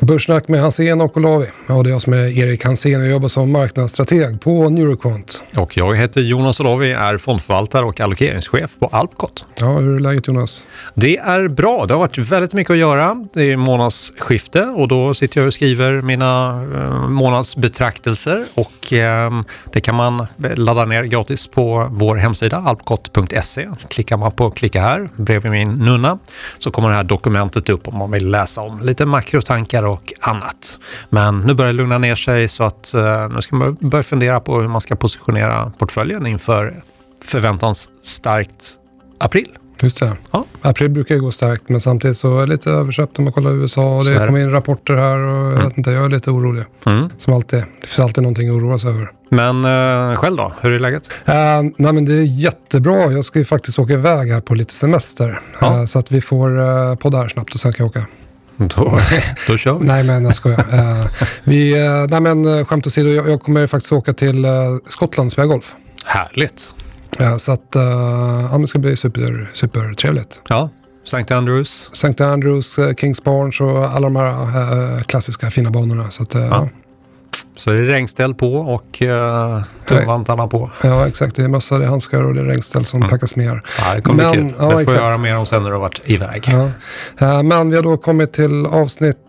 Börssnack med Hansén och Olavi. Ja, det är jag som är Erik Hansén och jobbar som marknadsstrateg på Neuroquant. Och jag heter Jonas Olavi, är fondförvaltare och allokeringschef på Alpcot. Ja, hur är läget Jonas? Det är bra. Det har varit väldigt mycket att göra. Det är månadsskifte och då sitter jag och skriver mina månadsbetraktelser och det kan man ladda ner gratis på vår hemsida alpcot.se. Klickar man på klicka här bredvid min nunna så kommer det här dokumentet upp om man vill läsa om lite makrotankar och annat. Men nu börjar det lugna ner sig så att nu ska man börja fundera på hur man ska positionera portföljen inför förväntans starkt april. Just det. Ja. April brukar ju gå starkt men samtidigt så är det lite överköpt om man kollar USA och det kommer in rapporter här och jag vet inte, jag är lite orolig. Som alltid. Det finns alltid någonting att oroa sig över. Men själv då? Hur är läget? Nej men det är jättebra. Jag ska ju faktiskt åka iväg här på lite semester. Så att vi får podda här snabbt och sen kan jag åka. Då kör vi. Nej men jag skojar. Nej men skämt åsido, jag kommer faktiskt åka till Skottland och spela golf. Härligt. Så att det ska bli supertrevligt. Ja, St. Andrews, Kings Barnes och alla de här klassiska fina banorna. Så att, Så det är regnställ på och tumvantarna på. Ja, exakt. Det är mössa, det är handskar och det är regnställ som packas med. Ja, det kommer bli kul. Det får jag göra mer om sen när du har varit iväg. Ja. Men vi har då kommit till avsnitt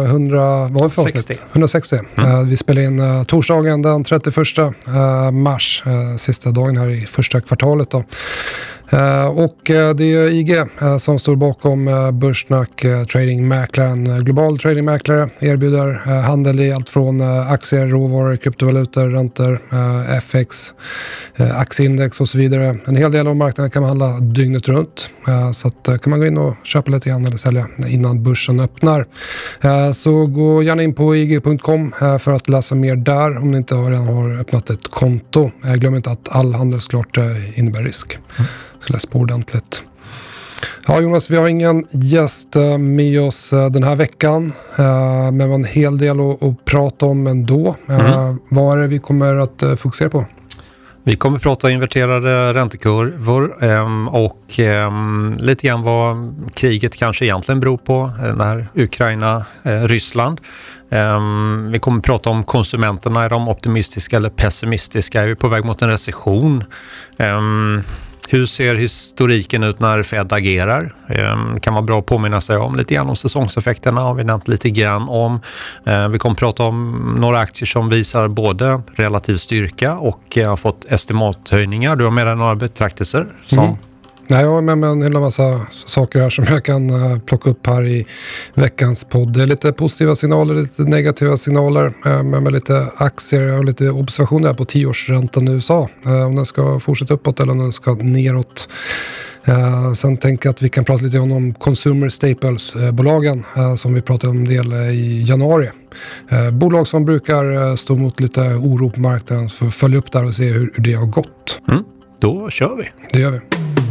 160. Vi spelar in torsdagen den 31 mars, sista dagen här i första kvartalet då. Och det är IG som står bakom Börssnack tradingmäklaren. Global tradingmäklare erbjuder handel i allt från aktier, råvaror, kryptovalutor, räntor, FX, aktieindex och så vidare. En hel del av marknaden kan man handla dygnet runt. Så att kan man gå in och köpa lite grann eller sälja innan börsen öppnar. Så gå gärna in på ig.com för att läsa mer där om ni inte redan har öppnat ett konto. Glöm inte att all handel såklart innebär risk. Så läs på ordentligt. Ja Jonas, vi har ingen gäst med oss den här veckan. Men en hel del att prata om ändå. Vad är det vi kommer att fokusera på? Vi kommer att prata inverterade räntekurvor och lite grann vad kriget kanske egentligen beror på när Ukraina-Ryssland. Vi kommer att prata om konsumenterna, är de optimistiska eller pessimistiska? Är vi på väg mot en recession? Hur ser historiken ut när Fed agerar? Kan vara bra att påminna sig om lite grann om säsongseffekterna har vi nämnt lite grann om. Vi kommer att prata om några aktier som visar både relativ styrka och har fått estimathöjningar. Du har med dig några betraktelser som... Nej, jag har med mig en hel massa saker här som jag kan plocka upp här i veckans podd. Det är lite positiva signaler, lite negativa signaler med lite aktier och lite observationer på 10-årsräntan i USA. Om den ska fortsätta uppåt eller om den ska neråt. Sen tänker jag att vi kan prata lite om Consumer Staples-bolagen som vi pratade om en del i januari. Bolag som brukar stå mot lite oro på marknaden för att följa upp där och se hur det har gått. Då kör vi. Det gör vi.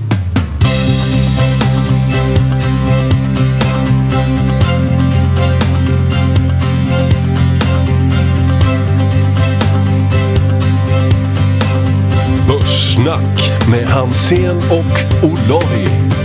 Börssnack med Hansén och Olavi.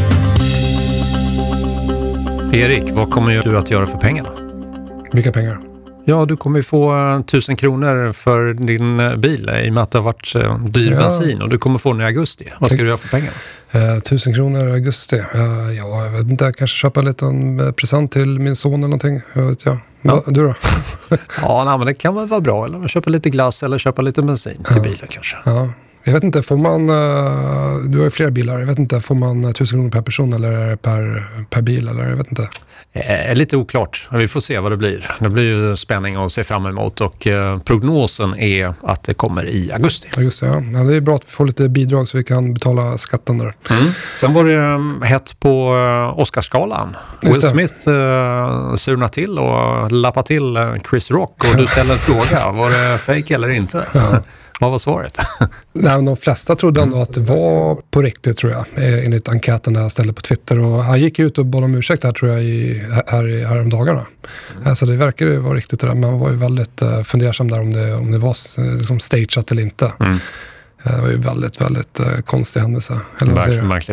Erik, vad kommer du att göra för pengarna? Vilka pengar? Ja, du kommer få 1000 kronor för din bil i och med att det har varit dyr bensin och du kommer få den i augusti. Vad ska du göra för pengarna? 1000 kronor i augusti. Jag vet inte, jag kanske köpa en liten present till min son eller någonting. Jag vet jag. Ja. Du då? Men det kan väl vara bra. Eller köpa lite glass eller köpa lite bensin till bilen kanske. Ja. Jag vet inte, får man, du har ju flera bilar, jag vet inte, får man 1000 kronor per person eller är det per bil eller jag vet inte? Lite oklart, vi får se vad det blir. Det blir ju spänning att se fram emot och prognosen är att det kommer i augusti. Augusti, ja. Det är bra att vi får lite bidrag så vi kan betala skatten där. Sen var det hett på Oscarsgalan. Will Smith surna till och lappa till Chris Rock och du ställde en fråga, var det fake eller inte? Ja. Vad var svaret? Nej, de flesta trodde ändå att det var på riktigt tror jag, enligt enkäten där jag ställde på Twitter. Och han gick ut och bad om ursäkt här tror jag här om dagarna. Så det verkar ju vara riktigt det där, men man var ju väldigt fundersam där om det var liksom stageat eller inte. Det var ju väldigt, väldigt konstig händelse. Märkligt.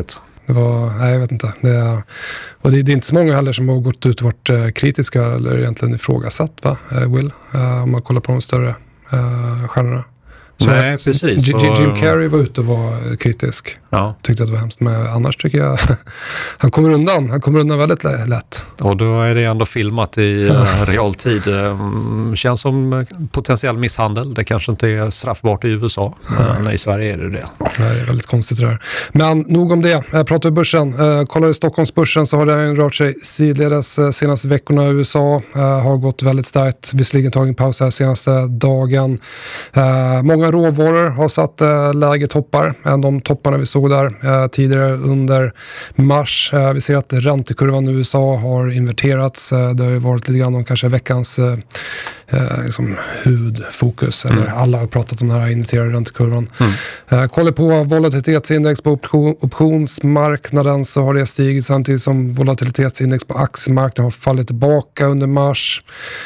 Nej, jag vet inte. Och det är inte så många heller som har gått ut och varit kritiska eller egentligen ifrågasatt, va? Will, om man kollar på de större stjärnorna. Nej, precis. Jim Carrey var ute och var kritisk. Ja. Tyckte att det var hemskt. Men annars tycker jag han kommer undan väldigt lätt. Och då är det ändå filmat i realtid. Känns som potentiell misshandel. Det kanske inte är straffbart i USA. Men i Sverige är det det. Nej, det är väldigt konstigt det där. Men nog om det. Jag pratar om börsen. Kollar i Stockholmsbörsen så har den rört sig sidledes senaste veckorna. USA har gått väldigt starkt. Visserligen tagit en paus här senaste dagen. Många råvaror har satt lägre toppar än de topparna vi såg där tidigare under mars. Vi ser att räntekurvan i USA har inverterats. Det har ju varit lite grann om kanske veckans liksom huvudfokus. Eller alla har pratat om den här inverterade räntekurvan. Kollar på volatilitetsindex på optionsmarknaden så har det stigit samtidigt som volatilitetsindex på aktiemarknaden har fallit tillbaka under mars.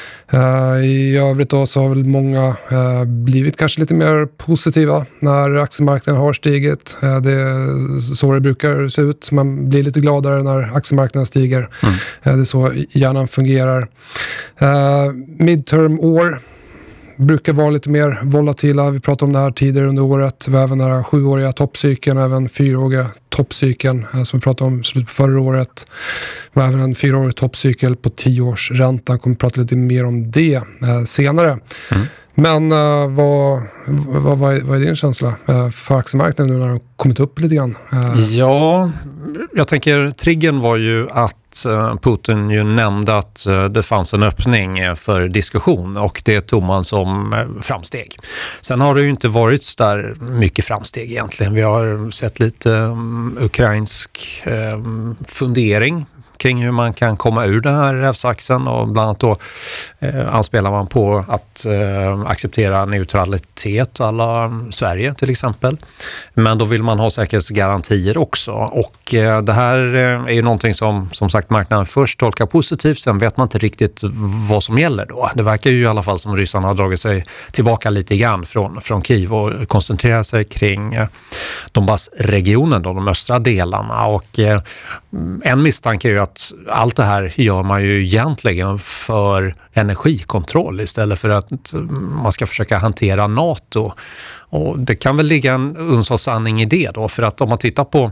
I övrigt då så har väl många blivit kanske lite mer positiva när aktiemarknaden har stigit. Det är så det brukar se ut. Man blir lite gladare när aktiemarknaden stiger. Det är så hjärnan fungerar. Midterm-år brukar vara lite mer volatila. Vi pratade om det här tidigare under året. Vi har även den här 7-åriga toppcykeln och även 4-åriga toppcykeln som vi pratade om slutet på förra året. Vi har även en 4-årig toppcykel på 10-årsräntan. Kommer prata lite mer om det senare. Men vad är din känsla för aktiemarknaden nu när den kommit upp lite grann? Ja, jag tänker triggern var ju att Putin ju nämnde att det fanns en öppning för diskussion och det tog man som framsteg. Sen har det ju inte varit så där mycket framsteg egentligen. Vi har sett lite ukrainsk fundering kring hur man kan komma ur den här rävsaxen och bland annat då anspelar man på att acceptera neutralitet alla Sverige till exempel. Men då vill man ha säkerhetsgarantier också och det här är ju någonting som sagt marknaden först tolkar positivt, sen vet man inte riktigt vad som gäller då. Det verkar ju i alla fall som Ryssland har dragit sig tillbaka lite grann från Kiev och koncentrerar sig kring Donbassregionen, de östra delarna och en misstanke är ju att allt det här gör man ju egentligen för energikontroll istället för att man ska försöka hantera NATO. Och det kan väl ligga en uns av sanning i det då, för att om man tittar på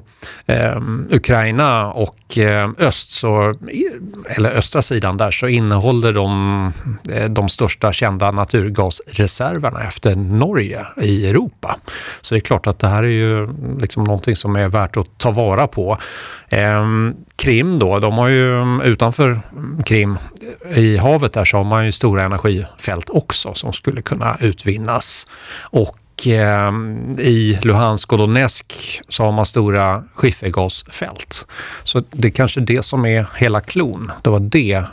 Ukraina och östra sidan där så innehåller de största kända naturgasreserverna efter Norge i Europa. Så det är klart att det här är ju liksom någonting som är värt att ta vara på. Krim då, de har ju utanför Krim i havet där så har man ju stora energifält också som skulle kunna utvinnas och i Luhansk och Donetsk så har man stora skiffergasfält. Så det är kanske det som är hela klon. Det var det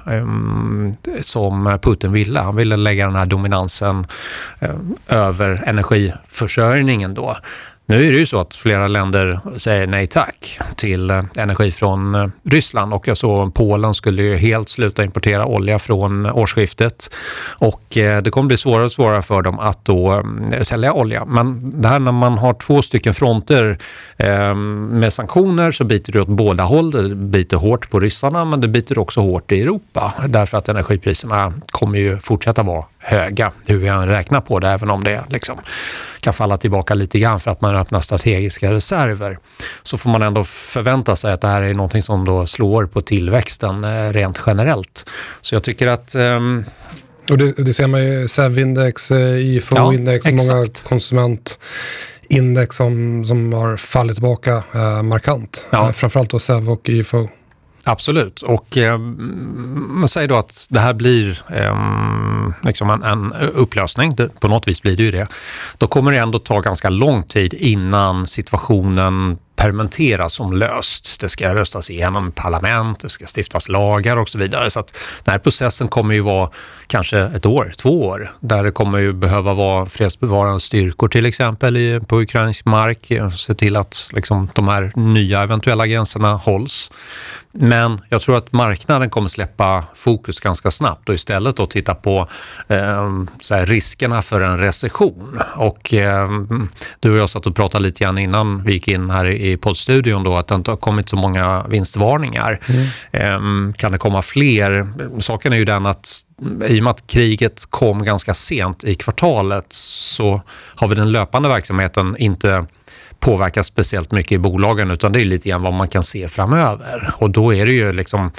som Putin ville. Han ville lägga den här dominansen över energiförsörjningen då. Nu är det ju så att flera länder säger nej tack till energi från Ryssland och jag såg Polen skulle ju helt sluta importera olja från årsskiftet och det kommer bli svårare och svårare för dem att då sälja olja. Men det här när man har 2 stycken fronter med sanktioner så biter det åt båda håll. Det biter hårt på ryssarna men det biter också hårt i Europa därför att energipriserna kommer ju fortsätta vara höga hur vi än räknar på det även om det liksom kan falla tillbaka lite grann för att man öppnar strategiska reserver så får man ändå förvänta sig att det här är någonting som då slår på tillväxten rent generellt. Så jag tycker att och det ser man ju SEV-index, IFO-index, många konsumentindex som har fallit tillbaka markant. Framförallt då SEV och IFO. Absolut, och man säger då att det här blir liksom en upplösning, på något vis blir det ju det. Då kommer det ändå ta ganska lång tid innan situationen permenteras som löst. Det ska röstas igenom parlament, det ska stiftas lagar och så vidare. Så att den här processen kommer ju vara kanske 1 år, 2 år. Där det kommer ju behöva vara fredsbevarande styrkor till exempel på ukrainsk mark. Se till att liksom, de här nya eventuella gränserna hålls. Men jag tror att marknaden kommer släppa fokus ganska snabbt och istället då titta på så här, riskerna för en recession. Och du och jag satt och pratade lite grann innan vi gick in här i poddstudion då, att det inte har kommit så många vinstvarningar. Kan det komma fler? Saken är ju den att i och med att kriget kom ganska sent i kvartalet så har vi den löpande verksamheten inte påverkas speciellt mycket i bolagen, utan det är lite grann vad man kan se framöver. Och då är det ju liksom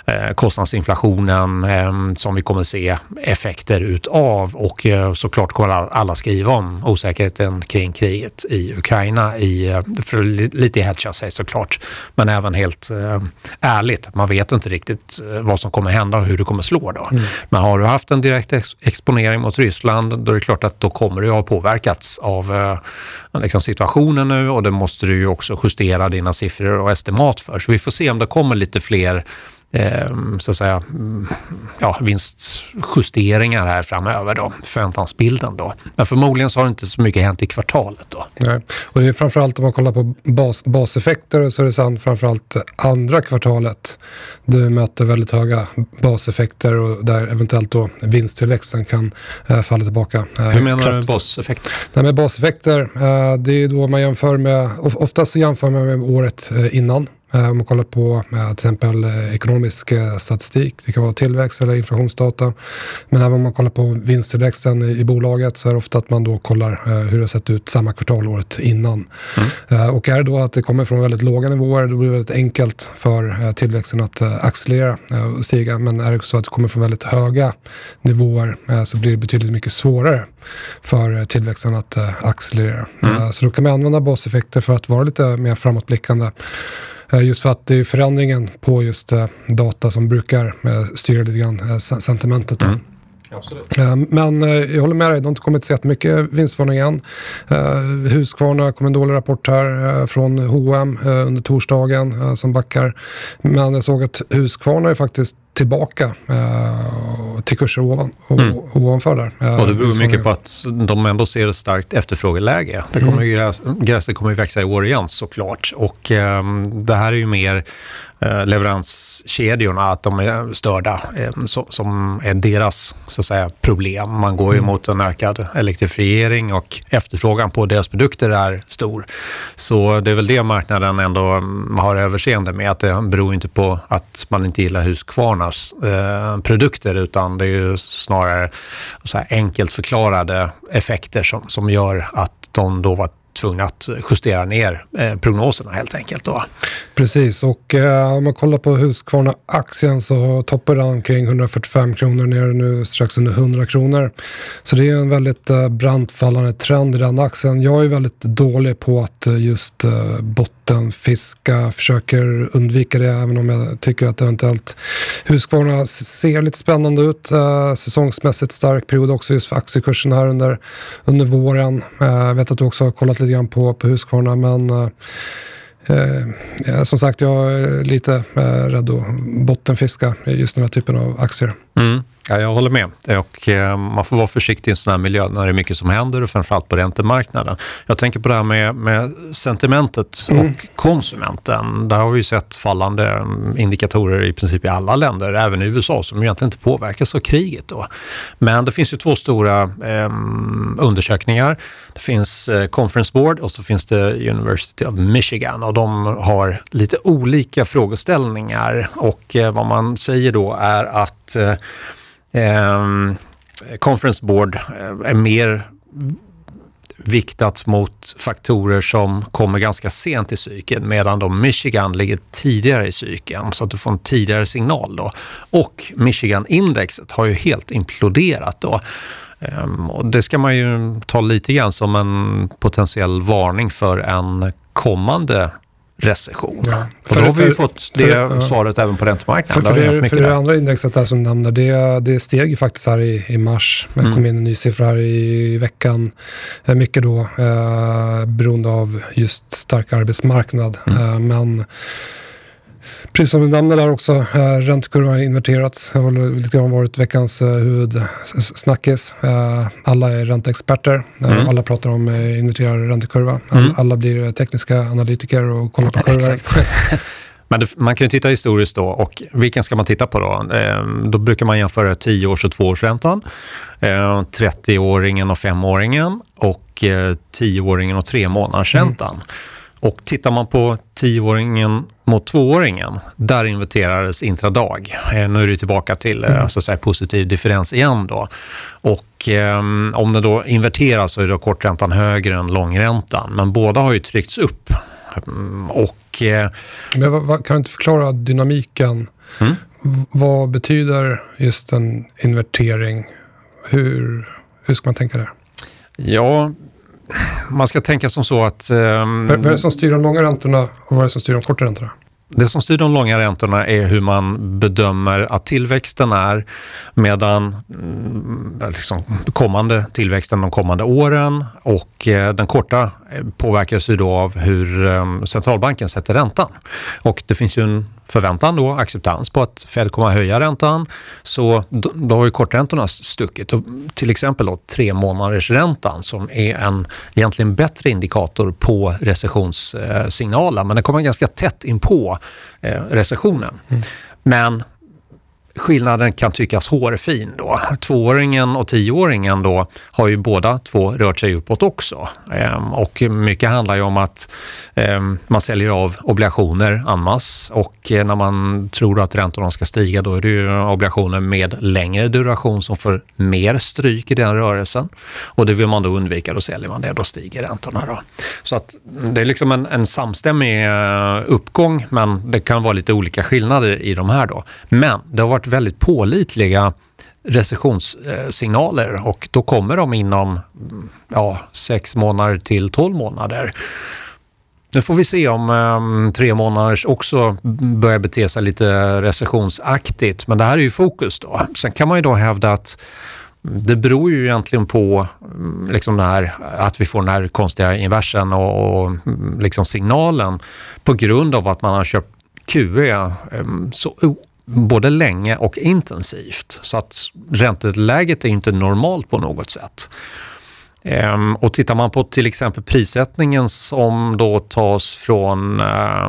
kostnadsinflationen som vi kommer se effekter utav, och såklart kommer alla skriva om osäkerheten kring kriget i Ukraina för lite hedga sig såklart, men även helt ärligt. Man vet inte riktigt vad som kommer hända och hur det kommer slå då. Men har du haft en direkt exponering mot Ryssland, då är det klart att då kommer du ha påverkats av liksom situationen nu, och det måste du ju också justera dina siffror och estimat för. Så vi får se om det kommer lite fler så att säga, vinstjusteringar här framöver då, förväntansbilden då. Men förmodligen så har det inte så mycket hänt i kvartalet då. Nej. Och det är framförallt om man kollar på baseffekter, så är det sen framförallt andra kvartalet du möter väldigt höga baseffekter och där eventuellt då vinsttillväxten kan falla tillbaka. Hur menar du med baseffekter? Nej, med baseffekter, det är då man jämför med, oftast så jämför man med året innan. Om man kollar på till exempel ekonomisk statistik, det kan vara tillväxt eller inflationsdata. Men även om man kollar på vinsttillväxten i bolaget, så är det ofta att man då kollar hur det har sett ut samma kvartalåret innan. Och är det då att det kommer från väldigt låga nivåer, då blir det väldigt enkelt för tillväxten att accelerera och stiga. Men är det så att det kommer från väldigt höga nivåer, så blir det betydligt mycket svårare för tillväxten att accelerera. Så då kan man använda baseffekter för att vara lite mer framåtblickande. Just för att det är förändringen på just data som brukar styra lite grann sentimentet. Absolut. Men jag håller med dig, de har inte kommit så jättemycket vinstvarning än. Husqvarna kom en dålig rapport här från H&M under torsdagen som backar. Men jag såg att Husqvarna är faktiskt tillbaka till kurser ovanför där. Och det beror mycket på att de ändå ser ett starkt efterfrågeläge. Det kommer gräset kommer ju växa i år igen såklart. Och det här är ju mer leveranskedjorna, att de är störda som är deras så att säga problem. Man går ju mot en ökad elektrifiering och efterfrågan på deras produkter är stor. Så det är väl det marknaden ändå har överseende med, att det beror inte på att man inte gillar Husqvarnas produkter, utan det är ju snarare så här enkelt förklarade effekter som gör att de då var tvungna att justera ner prognoserna helt enkelt då. Precis, och om man kollar på Husqvarna-aktien så toppar den kring 145 kronor, ner nu strax under 100 kronor. Så det är en väldigt brantfallande trend i den aktien. Jag är väldigt dålig på att just bottenfiska, försöker undvika det, även om jag tycker att eventuellt Husqvarna ser lite spännande ut. Säsongsmässigt stark period också just för aktiekursen här under våren. Jag vet att du också har kollat lite grann på Husqvarna, men som sagt, jag är lite rädd att bottenfiska just den här typen av aktier. Ja, jag håller med. Och man får vara försiktig i en sån här miljö när det är mycket som händer, och framförallt på räntemarknaden. Jag tänker på det här med sentimentet och konsumenten. Där har vi sett fallande indikatorer i princip i alla länder, även i USA, som egentligen inte påverkas av kriget då. Men det finns ju två stora undersökningar. Det finns Conference Board och så finns det University of Michigan, och de har lite olika frågeställningar, och vad man säger då är att Conference Board är mer viktat mot faktorer som kommer ganska sent i cykeln, medan då Michigan ligger tidigare i cykeln, så att du får en tidigare signal då. Och Michigan-indexet har ju helt imploderat då. Och det ska man ju ta lite grann som en potentiell varning för en kommande recession. Ja. Och då har vi ju fått det svaret även på räntemarknaden. För det andra indexet där som nämner, det steg ju faktiskt här i mars. Det kom in en ny siffra här i veckan. Mycket då beroende av just stark arbetsmarknad. Men precis som du nämnde där också, räntekurvan har inverterats. Det har lite grann varit veckans huvudsnackis. Alla är ränteexperter. Alla pratar om inverterad räntekurva. Alla blir tekniska analytiker och kollar på kurvor. Men man kan ju titta historiskt då, och vilken ska man titta på då? Då brukar man jämföra 10-års och 2-årsräntan, 30-åringen och 5-åringen och 10-åringen och 3-månadersräntan. Och tittar man på 10-åringen mot 2-åringen, där inverterades intradag. Nu är det tillbaka till så att säga, positiv differens igen då. Och om det då inverteras så är då korträntan högre än långräntan. Men båda har ju tryckts upp. Men kan du inte förklara dynamiken? Vad betyder just en invertering? Hur ska man tänka där? Ja, man ska tänka som så att... Vad är det som styr de långa räntorna och vad är det som styr de korta räntorna? Det som styr de långa räntorna är hur man bedömer att tillväxten är, medan liksom kommande tillväxten de kommande åren, och den korta påverkas ju då av hur centralbanken sätter räntan. Och det finns ju en förväntan då, acceptans på att Fed kommer att höja räntan, så då har ju korträntorna stuckit. Och till exempel då 3-månadersräntan som är en egentligen bättre indikator på recessionssignaler, men den kommer ganska tätt in på recessionen. Men skillnaden kan tyckas hårfin då. 2-åringen och 10-åringen då har ju båda två rört sig uppåt också. Och mycket handlar ju om att man säljer av obligationer en masse, och när man tror att räntorna ska stiga, då är det ju obligationer med längre duration som får mer stryk i den rörelsen. Och det vill man då undvika, då säljer man det, då stiger räntorna då. Så att det är liksom en samstämmig uppgång, men det kan vara lite olika skillnader i de här då. Men det har varit väldigt pålitliga recessionssignaler, och då kommer de inom 6 månader till 12 månader. Nu får vi se om 3 månaders också börjar bete sig lite recessionsaktigt, men det här är ju fokus då. Sen kan man ju då hävda att det beror ju egentligen på liksom det här, att vi får den här konstiga inversen och liksom signalen på grund av att man har köpt QE så både länge och intensivt, så att ränteläget är inte normalt på något sätt. Och tittar man på till exempel prissättningen som då tas från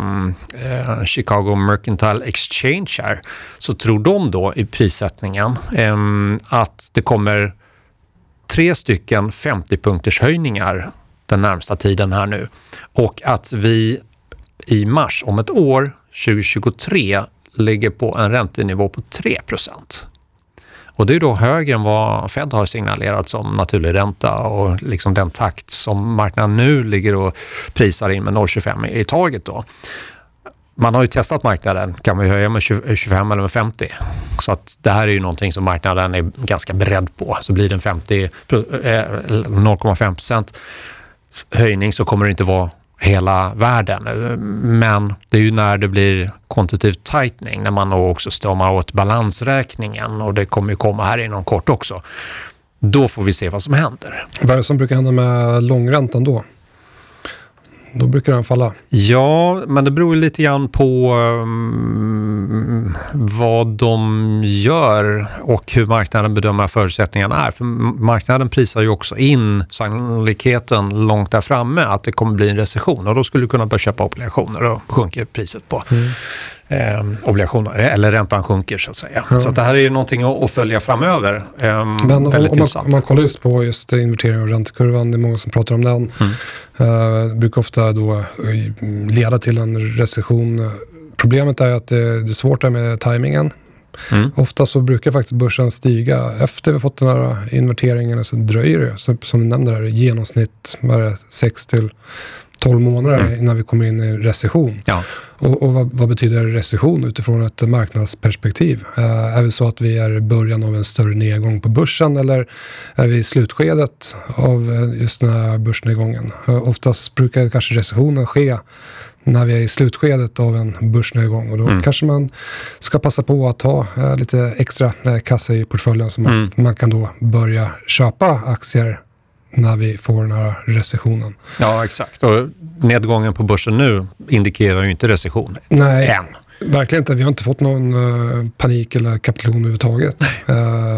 Chicago Mercantile Exchange här, så tror de då i prissättningen att det kommer 3 stycken 50-punkters höjningar den närmsta tiden här nu, och att vi i mars om ett år 2023 ligger på en räntenivå på 3%. Och det är då högre än vad Fed har signalerat som naturlig ränta, och liksom den takt som marknaden nu ligger och prisar in med 0,25 i taget då. Man har ju testat marknaden, kan vi höja med 25 eller med 50. Så att det här är ju någonting som marknaden är ganska beredd på. Så blir det en 0,5% höjning, så kommer det inte vara hela världen. Men det är ju när det blir quantitative tightening, när man också stramar åt balansräkningen, och det kommer ju komma här inom kort också. Då får vi se vad som händer. Vad är det som brukar hända med långräntan då? Då brukar den falla. Ja, men det beror lite grann på vad de gör och hur marknaden bedömer förutsättningarna är. För marknaden prisar ju också in sannolikheten långt där framme att det kommer bli en recession, och då skulle du kunna börja köpa obligationer och sjunker priset på obligationer, eller räntan sjunker så att säga. Ja. Så att det här är ju någonting att följa framöver. Men om man kollar just på just invertering av räntekurvan, det är många som pratar om den. Brukar ofta då leda till en recession. Problemet är att det är svårt där med tajmingen. Ofta så brukar faktiskt börsen stiga efter vi fått den här inverteringen, och så dröjer det, som vi nämnde här, i genomsnitt 6-12 månader innan vi kommer in i en recession. Ja. Och vad betyder recession utifrån ett marknadsperspektiv? Är det så att vi är i början av en större nedgång på börsen, eller är vi i slutskedet av just den här börsnedgången? Oftast brukar kanske recessionen ske när vi är i slutskedet av en börsnedgång, och då kanske man ska passa på att ta lite extra kassa i portföljen, så man kan då börja köpa aktier när vi får den här recessionen. Ja, exakt. Och nedgången på börsen nu indikerar ju inte recession. Nej, verkligen inte. Vi har inte fått någon panik eller kapitulation överhuvudtaget.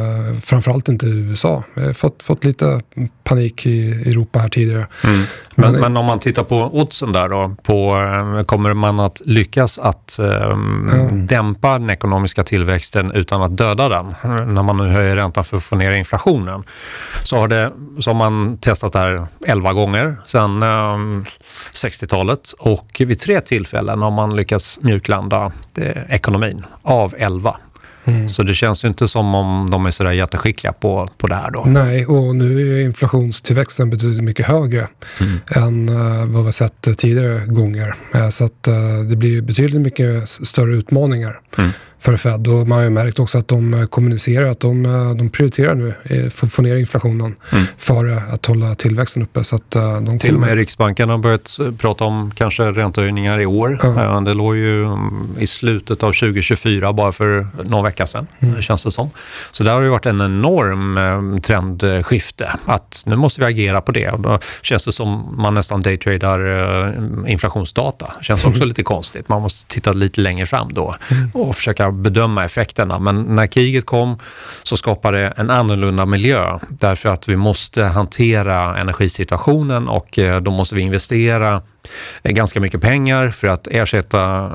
framförallt inte i USA. Vi har fått lite panik i Europa här tidigare. Men om man tittar på oddsen där då, kommer man att lyckas att dämpa den ekonomiska tillväxten utan att döda den när man nu höjer räntan för att få ner inflationen? Så har man testat det här 11 gånger sedan 60-talet, och vid 3 tillfällen har man lyckats mjuklanda ekonomin av 11. Så det känns ju inte som om de är sådär jätteskickliga på det här då. Nej, och nu är inflationstillväxten betydligt mycket högre än vad vi har sett tidigare gånger. Så att det blir betydligt mycket större utmaningar för Fed. Och man har ju märkt också att de kommunicerar att de prioriterar nu för att få ner inflationen för att hålla tillväxten uppe. Så att till och med Riksbanken har börjat prata om kanske räntehöjningar i år. Det låg ju i slutet av 2024 bara för någon vecka sedan, känns det som. Så där har det varit en enorm trendskifte att nu måste vi agera på det. Och då känns det som man nästan daytradar inflationsdata. Det känns också lite konstigt. Man måste titta lite längre fram då och försöka bedöma effekterna. Men när kriget kom så skapade det en annorlunda miljö, därför att vi måste hantera energisituationen, och då måste vi investera ganska mycket pengar för att ersätta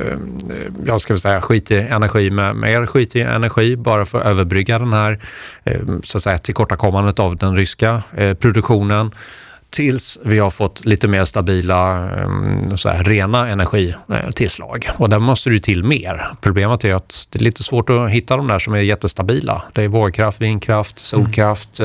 skitig energi med mer skitig energi, bara för att överbrygga den här så att säga tillkortakommandet av den ryska produktionen, tills vi har fått lite mer stabila rena energitillslag. Och där måste det till mer. Problemet är att det är lite svårt att hitta de där som är jättestabila. Det är vågkraft, vindkraft, solkraft.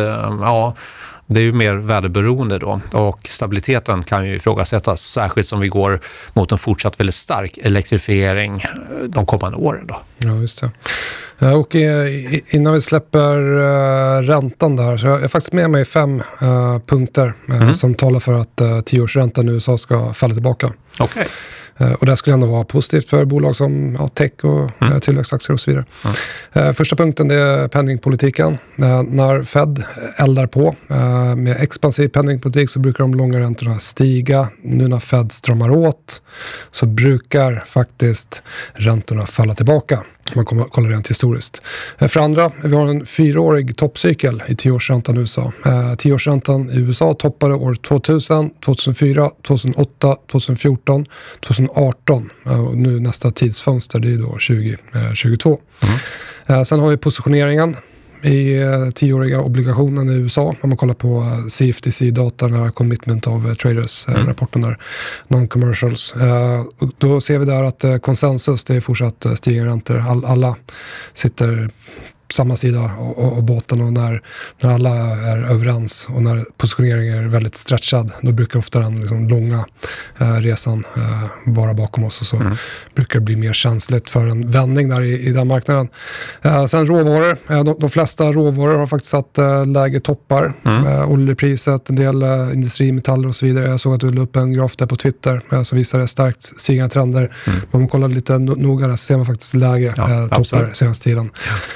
Det är ju mer väderberoende då, och stabiliteten kan ju ifrågasättas, särskilt som vi går mot en fortsatt väldigt stark elektrifiering de kommande åren då. Ja, just det. Och innan vi släpper räntan där, så jag är faktiskt med mig 5 punkter som talar för att 10-årsräntan i USA ska falla tillbaka. Okej. Och det skulle ändå vara positivt för bolag som tech och tillväxtaktier och så vidare. Första punkten, det är penningpolitiken. När Fed eldar på med expansiv penningpolitik så brukar de långa räntorna stiga. Nu när Fed stramar åt så brukar faktiskt räntorna falla tillbaka. Man kollar rent historiskt. För andra, vi har en 4-årig toppcykel i 10-årsräntan i USA. 10-årsräntan i USA toppade år 2000, 2004, 2008, 2014, 2018. Och nu nästa tidsfönster, det är då 2022. Sen har vi positioneringen i 10-åriga obligationen i USA. Om man kollar på CFTC-data, den här Commitment of Traders-rapporten där, non-commercials. Då ser vi där att konsensus, det är fortsatt stigande räntor. Alla sitter samma sida och båten, och när alla är överens och när positioneringen är väldigt stretchad, då brukar ofta den liksom långa resan vara bakom oss, och så brukar det bli mer känsligt för en vändning där i den marknaden. Sen råvaror. De flesta råvaror har faktiskt satt lägre toppar. Oljepriset, en del industrimetaller och så vidare. Jag såg att du la upp en graf där på Twitter som visar starkt stigande trender. Om man kollar lite noga där så ser man faktiskt lägre toppar senaste tiden.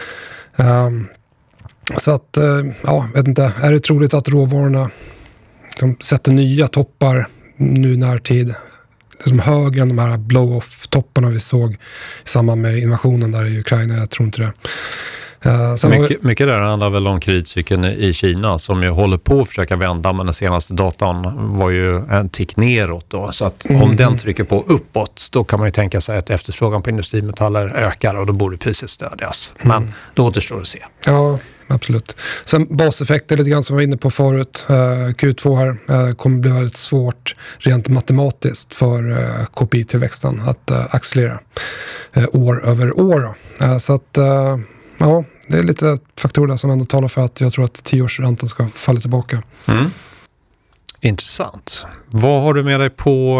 Så att, vet inte, är det troligt att råvarorna sätter nya toppar nu i närtid? Det är som högre än de här blow-off-topparna vi såg i samband med invasionen där i Ukraina, jag tror inte det. Mycket där handlar väl om kreditcykeln i Kina som ju håller på att försöka vända, men den senaste datan var ju en tick neråt då. Så att om den trycker på uppåt, då kan man ju tänka sig att efterfrågan på industrimetaller ökar, och då borde priset stödjas. Men då återstår att se. Ja, absolut. Sen baseffekter lite grann som vi var inne på förut. Q2 här kommer bli väldigt svårt rent matematiskt för KPI-tillväxten att accelerera år över år. Så att ja, det är lite faktorer som ändå talar för att jag tror att 10-årsräntan ska falla tillbaka. Intressant. Vad har du med dig på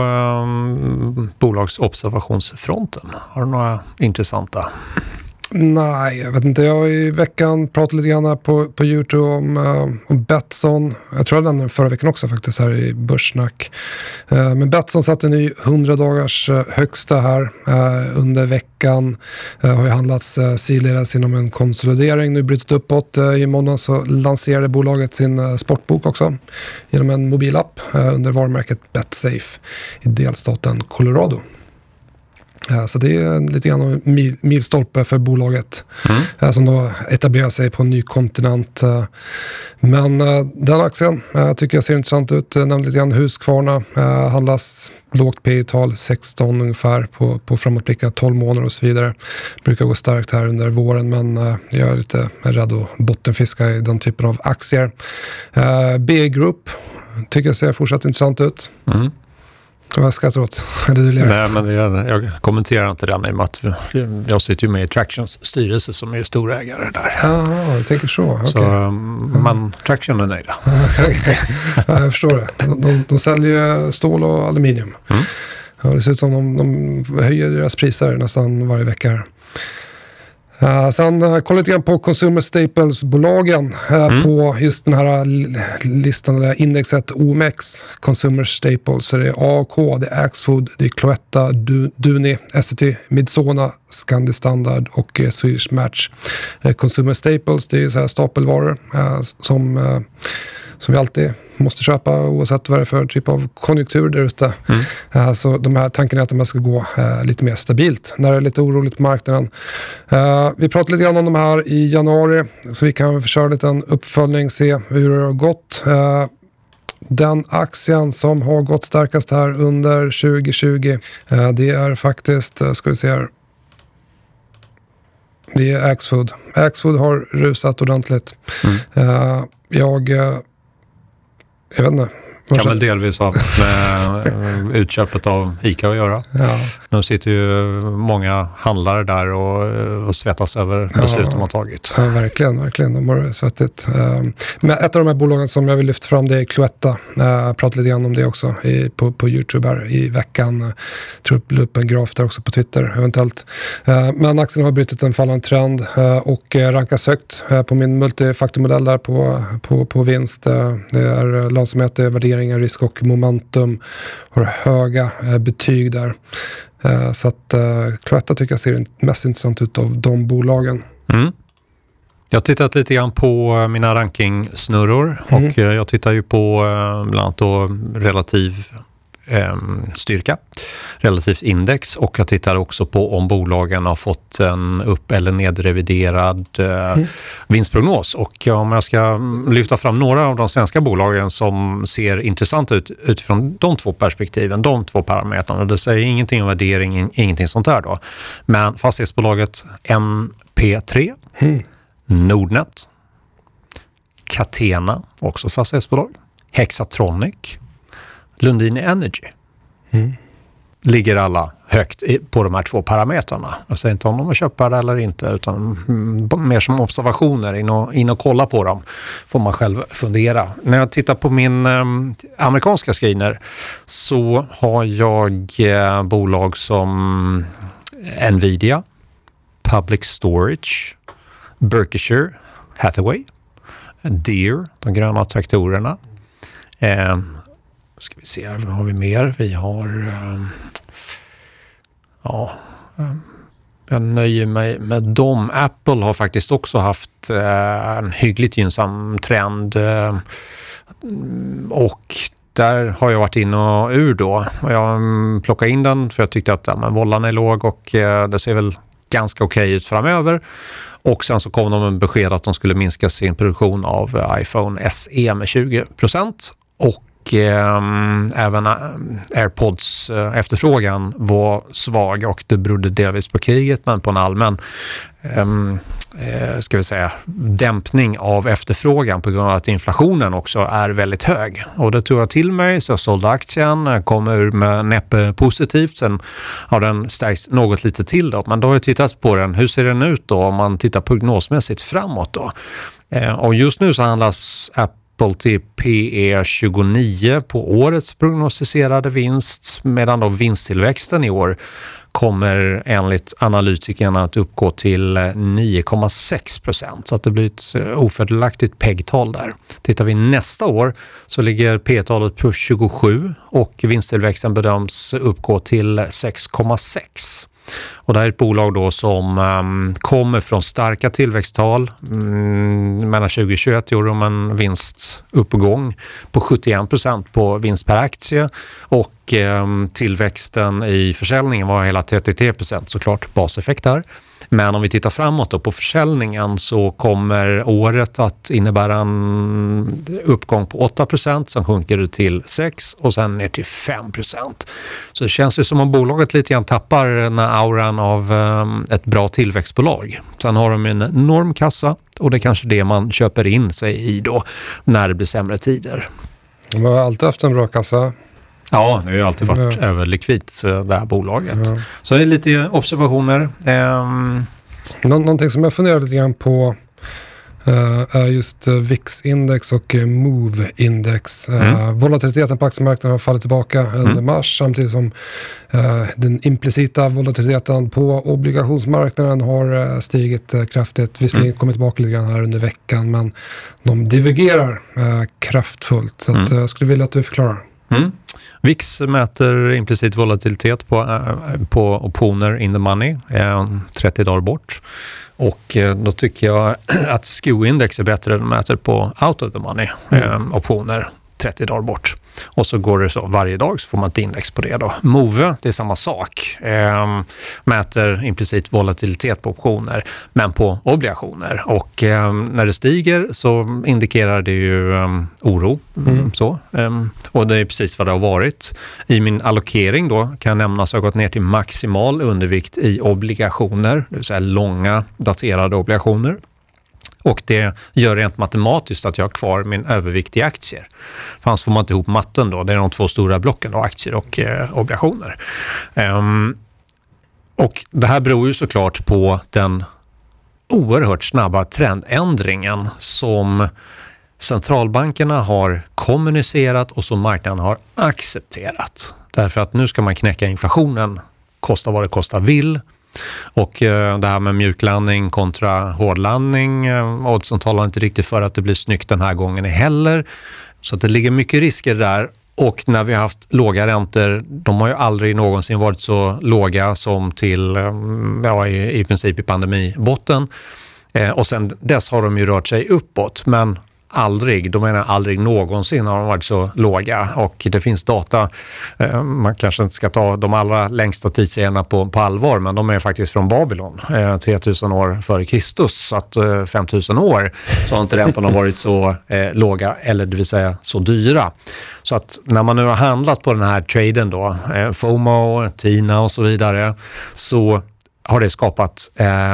bolagsobservationsfronten? Har du några intressanta? Nej, jag vet inte. Jag har i veckan pratat lite grann på YouTube om Betsson. Jag tror jag lämnade den förra veckan också faktiskt här i Börssnack. Men Betsson satte en ny 100 dagars högsta här under veckan. Har ju handlats sidledes inom en konsolidering. Nu brutit uppåt. I måndag så lanserade bolaget sin sportbok också genom en mobilapp under varumärket BetSafe i delstaten Colorado. Så det är lite grann en milstolpe för bolaget som då etablerar sig på en ny kontinent. Men den aktien tycker jag ser intressant ut. Nämligen lite grann Husqvarna handlas lågt P/tal 16 ungefär på framåtblickande 12 månader och så vidare. Brukar gå starkt här under våren, men jag är lite rädd att bottenfiska i den typen av aktier. B Group tycker jag ser fortsatt intressant ut. Vad skrattar åt? Nej, men jag kommenterar inte den i och med att jag sitter ju med i Tractions styrelse som är storägare där. Ja, jag tänker så. Okay. Så men Traction är nöjda. Okay. Ja, jag förstår det. De säljer stål och aluminium. Ja, det ser ut som de höjer deras priser nästan varje vecka här. Sen kolla lite grann på Consumer Staples-bolagen på just den här listan, eller indexet OMX Consumer Staples. Så det är AAK, det är Axfood, det är Cloetta, Duni, Essity, Midsona, Scandi Standard och Swedish Match. Consumer Staples, det är så här stapelvaror som vi alltid måste köpa oavsett vad det är för typ av konjunktur där ute. Så de här tanken är att de ska gå lite mer stabilt när det är lite oroligt på marknaden. Vi pratade lite grann om de här i januari, så vi kan köra lite en uppföljning, se hur det har gått. Den aktien som har gått starkast här under 2020, det är faktiskt, ska vi se här, det är Axfood. Axfood har rusat ordentligt. Jag vet inte. Kan väl delvis ha med utköpet av ICA att göra. Ja. Nu sitter ju många handlare där och svettas över beslut de har tagit. Ja, verkligen. De har svettigt. Men ett av de här bolagen som jag vill lyfta fram, det är Cloetta. Jag pratade lite grann om det också på YouTube här i veckan. Jag tror upp en graf där också på Twitter eventuellt. Men aktien har brutit en fallande trend och rankas högt på min multifaktormodell där på vinst. Det är lönsamhet, det är värdering, risk och momentum, har höga betyg där. Så att Cloetta tycker jag ser mest intressant ut av de bolagen. Jag har tittat lite grann på mina rankingsnurror och jag tittar ju på bland annat då relativ styrka, relativt index, och jag tittar också på om bolagen har fått en upp- eller nedreviderad vinstprognos. Och om jag ska lyfta fram några av de svenska bolagen som ser intressant ut utifrån de två perspektiven, de två parametrarna, det säger ingenting om värdering, ingenting sånt där då. Men fastighetsbolaget MP3, Nordnet, Catena, också fastighetsbolag, Hexatronic, Lundin Energy. Ligger alla högt på de här två parametrarna. Jag säger inte om de är köpare eller inte, utan mer som observationer in och kolla på dem. Får man själv fundera. När jag tittar på min amerikanska screener så har jag bolag som Nvidia, Public Storage, Berkshire Hathaway, Deere, de gröna traktorerna. Ska vi se här, vad har vi mer? Vi har jag nöjer mig med dem. Apple har faktiskt också haft en hyggligt gynnsam trend och där har jag varit in och ur då. Jag plockade in den för jag tyckte att vållan är låg och det ser väl ganska okej ut framöver. Och sen så kom de med besked att de skulle minska sin produktion av iPhone SE med 20%. Och även AirPods efterfrågan var svag och det berodde delvis på kriget, men på en allmän ska vi säga dämpning av efterfrågan på grund av att inflationen också är väldigt hög. Och det tog jag till mig, så jag sålde aktien, kom ur med näppe positivt, sen har den stärkt något lite till då, men då har jag tittat på den. Hur ser den ut då om man tittar prognosmässigt framåt då? Och just nu så handlas Apple till PE 29 på årets prognostiserade vinst, medan då vinsttillväxten i år kommer enligt analytikerna att uppgå till 9,6%. Så att det blir ett ofördelaktigt PEG-tal där. Tittar vi nästa år så ligger P-talet på 27 och vinsttillväxten bedöms uppgå till 6,6. Och det här är ett bolag då som kommer från starka tillväxttal. Mellan 2021 gjorde de en vinstuppgång på 71% på vinst per aktie och tillväxten i försäljningen var hela 33%, såklart baseffekt här. Men om vi tittar framåt då på försäljningen så kommer året att innebära en uppgång på 8%, sen sjunker det till 6% och sen ner till 5%. Så det känns ju som om bolaget lite grann tappar den här auran av ett bra tillväxtbolag. Sen har de en enorm kassa och det är kanske det man köper in sig i då när det blir sämre tider. De har alltid haft en bra kassa. Ja, det har ju alltid varit överlikvitt det här bolaget. Ja. Så det är lite observationer. Någonting som jag funderar lite grann på är just VIX-index och MOVE-index. Volatiliteten på aktiemarknaden har fallit tillbaka under mars samtidigt som den implicita volatiliteten på obligationsmarknaden har stigit kraftigt. Visserligen kommit tillbaka lite grann här under veckan men de divergerar kraftfullt. Så att, jag skulle vilja att du förklarar. VIX mäter implicit volatilitet på optioner in the money 30 dagar bort. Och då tycker jag att SKEW-index är bättre än mäter på out of the money optioner 30 dagar bort. Och så går det så varje dag så får man ett index på det då. MOVE, det är samma sak. Mäter implicit volatilitet på optioner men på obligationer. Och när det stiger så indikerar det ju oro. Och det är precis vad det har varit. I min allokering då kan jag nämna att jag har gått ner till maximal undervikt i obligationer. Det vill säga långa daterade obligationer. Och det gör rent matematiskt att jag har kvar min övervikt i aktier. För annars får man inte ihop matten då. Det är de två stora blocken då, aktier och obligationer. Och det här beror ju såklart på den oerhört snabba trendändringen som centralbankerna har kommunicerat och som marknaden har accepterat. Därför att nu ska man knäcka inflationen, kosta vad det kostar vill. Och det här med mjuklandning kontra hårdlandning, oddsen talar inte riktigt för att det blir snyggt den här gången heller. Så att det ligger mycket risker där. Och när vi har haft låga räntor, de har ju aldrig någonsin varit så låga som till i princip i pandemibotten. Och sen dess har de ju rört sig uppåt, men aldrig någonsin har de varit så låga. Och det finns data, man kanske inte ska ta de allra längsta tidsserierna på allvar, men de är faktiskt från Babylon, 3000 år före Kristus, så att 5000 år så har inte räntorna varit så låga, eller det vill säga så dyra. Så att när man nu har handlat på den här traden då, FOMO, TINA och så vidare, så har det skapat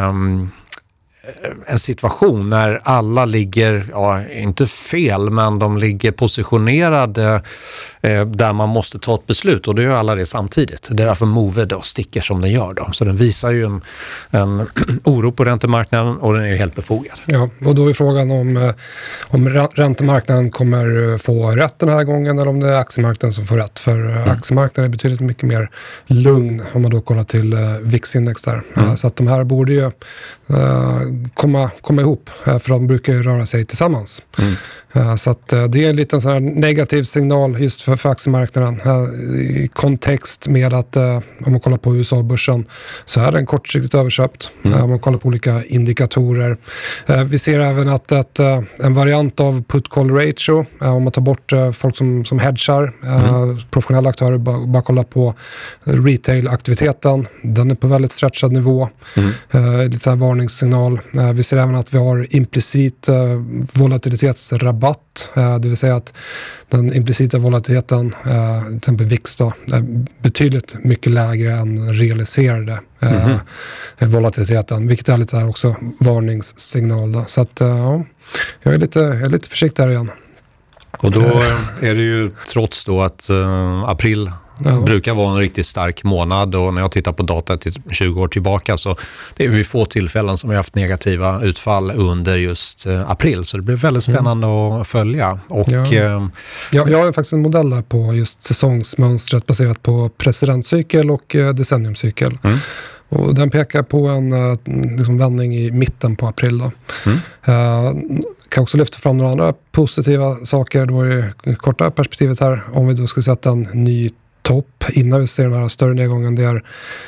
en situation när alla ligger, inte fel, men de ligger positionerade där man måste ta ett beslut, och det gör alla det samtidigt. Det är därför MOVE då sticker som den gör då. Så den visar ju en oro på räntemarknaden, och den är ju helt befogad. Ja, och då är frågan om räntemarknaden kommer få rätt den här gången eller om det är aktiemarknaden som får rätt. För aktiemarknaden är betydligt mycket mer lugn om man då kollar till VIX-index där. Så att de här borde ju komma ihop, för de brukar ju röra sig tillsammans. Så att det är en liten sån här negativ signal just för aktiemarknaden i kontext med att om man kollar på USA-börsen så är den kortsiktigt överköpt. Om man kollar på olika indikatorer. Vi ser även att en variant av put-call ratio, om man tar bort folk som hedgar, professionella aktörer, bara kolla på retail-aktiviteten, den är på väldigt stretchad nivå. Lite så här varningssignal. Vi ser även att vi har implicit volatilitetsrabatt, det vill säga att den implicita volatiliteten, till exempel VIX då, är betydligt mycket lägre än realiserade volatiliteten, vilket är lite här också varningssignal då. Så att jag är lite försiktig här igen. Och då är det ju trots då att april brukar vara en riktigt stark månad, och när jag tittar på data till 20 år tillbaka så det är vid få tillfällen som vi har haft negativa utfall under just april, så det blir väldigt spännande att följa. Och, jag har faktiskt en modell där på just säsongsmönstret baserat på presidentcykel och decenniumcykel. Och den pekar på en liksom vändning i mitten på april då. Kan också lyfta fram några andra positiva saker då i korta perspektivet här. Om vi då skulle sätta en ny topp innan vi ser den här större nedgången, det är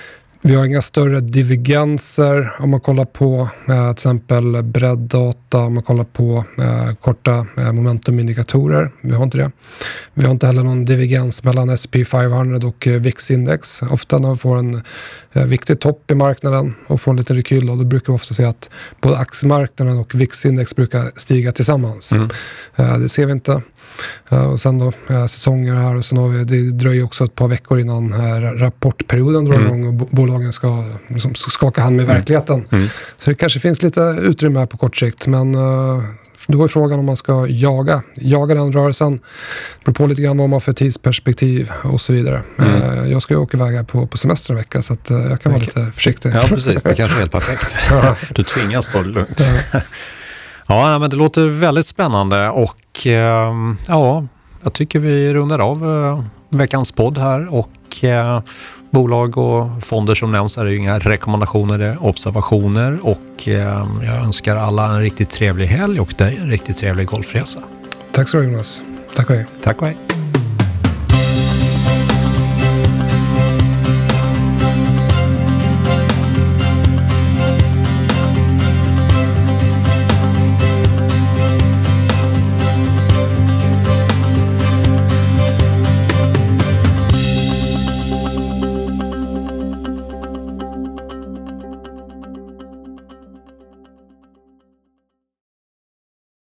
Vi har inga större divergenser om man kollar på till exempel breddata, om man kollar på korta momentumindikatorer. Vi har inte det. Vi har inte heller någon divergens mellan S&P 500 och VIX-index. Ofta när vi får en viktig topp i marknaden och får en liten rekyl, då brukar vi ofta se att både aktiemarknaden och VIX-index brukar stiga tillsammans. Det ser vi inte. Och sen då säsonger här, och sen har vi, det dröjer också ett par veckor innan rapportperioden drar igång och bolagen ska liksom skaka hand med verkligheten. Så det kanske finns lite utrymme här på kort sikt, men då är frågan om man ska jaga den rörelsen. Det beror på lite grann vad man har för tidsperspektiv och så vidare. Jag ska ju åka iväg här på semester en vecka, så att jag kan vara lite försiktig. Ja, precis. Det kanske är helt perfekt. Du tvingas ta det lugnt. Ja, men det låter väldigt spännande och ja, jag tycker vi rundar av veckans podd här, och bolag och fonder som nämns är ju inga rekommendationer, det är observationer, och jag önskar alla en riktigt trevlig helg och dig en riktigt trevlig golfresa. Tack så mycket, Jonas. Tack och hej. Tack och hej.